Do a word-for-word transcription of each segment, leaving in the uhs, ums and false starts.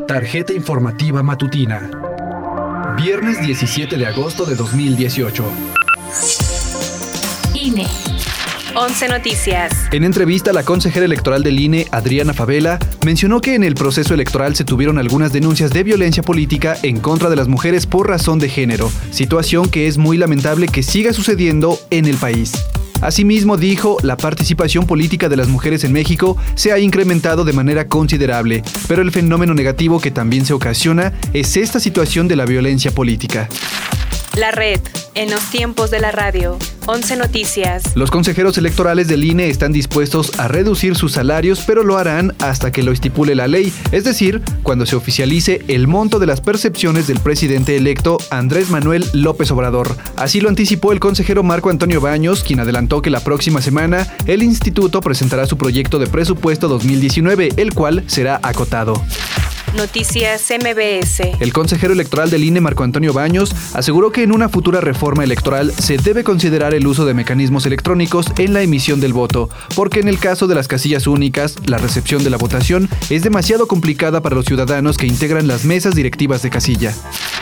Tarjeta informativa matutina. Viernes diecisiete de agosto de dos mil dieciocho. I N E. once Noticias. En entrevista, la consejera electoral del I N E, Adriana Favela, mencionó que en el proceso electoral se tuvieron algunas denuncias de violencia política en contra de las mujeres por razón de género, situación que es muy lamentable que siga sucediendo en el país. Asimismo, dijo, la participación política de las mujeres en México se ha incrementado de manera considerable, pero el fenómeno negativo que también se ocasiona es esta situación de la violencia política. La red, en los tiempos de la radio. once Noticias. Los consejeros electorales del I N E están dispuestos a reducir sus salarios, pero lo harán hasta que lo estipule la ley, es decir, cuando se oficialice el monto de las percepciones del presidente electo Andrés Manuel López Obrador. Así lo anticipó el consejero Marco Antonio Baños, quien adelantó que la próxima semana el instituto presentará su proyecto de presupuesto dos mil diecinueve, el cual será acotado. Noticias M B S. El consejero electoral del I N E, Marco Antonio Baños, aseguró que en una futura reforma electoral se debe considerar el uso de mecanismos electrónicos en la emisión del voto, porque en el caso de las casillas únicas, la recepción de la votación es demasiado complicada para los ciudadanos que integran las mesas directivas de casilla.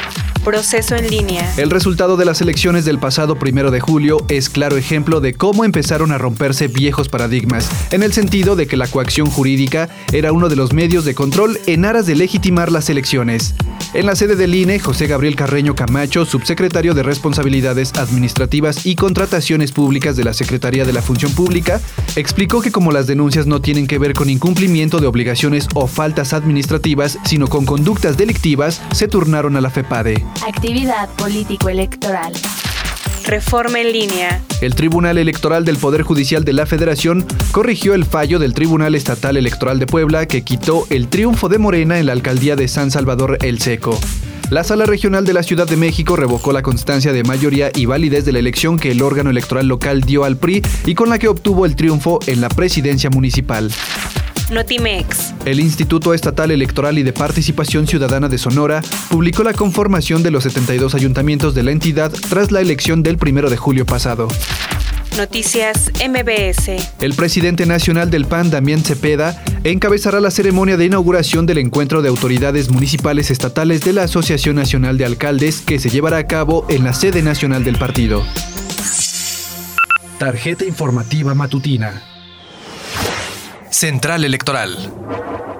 Proceso en línea. El resultado de las elecciones del pasado primero de julio es claro ejemplo de cómo empezaron a romperse viejos paradigmas, en el sentido de que la coacción jurídica era uno de los medios de control en aras de legitimar las elecciones. En la sede del I N E, José Gabriel Carreño Camacho, subsecretario de Responsabilidades Administrativas y Contrataciones Públicas de la Secretaría de la Función Pública, explicó que como las denuncias no tienen que ver con incumplimiento de obligaciones o faltas administrativas, sino con conductas delictivas, se turnaron a la FEPADE. Actividad político-electoral. Reforma en línea. El Tribunal Electoral del Poder Judicial de la Federación corrigió el fallo del Tribunal Estatal Electoral de Puebla que quitó el triunfo de Morena en la alcaldía de San Salvador El Seco. La Sala Regional de la Ciudad de México revocó la constancia de mayoría y validez de la elección que el órgano electoral local dio al P R I y con la que obtuvo el triunfo en la presidencia municipal. Notimex. El Instituto Estatal Electoral y de Participación Ciudadana de Sonora publicó la conformación de los setenta y dos ayuntamientos de la entidad tras la elección del primero de julio pasado. Noticias M B S. El presidente nacional del P A N, Damián Cepeda, encabezará la ceremonia de inauguración del encuentro de autoridades municipales estatales de la Asociación Nacional de Alcaldes que se llevará a cabo en la sede nacional del partido. Tarjeta informativa matutina. Central Electoral.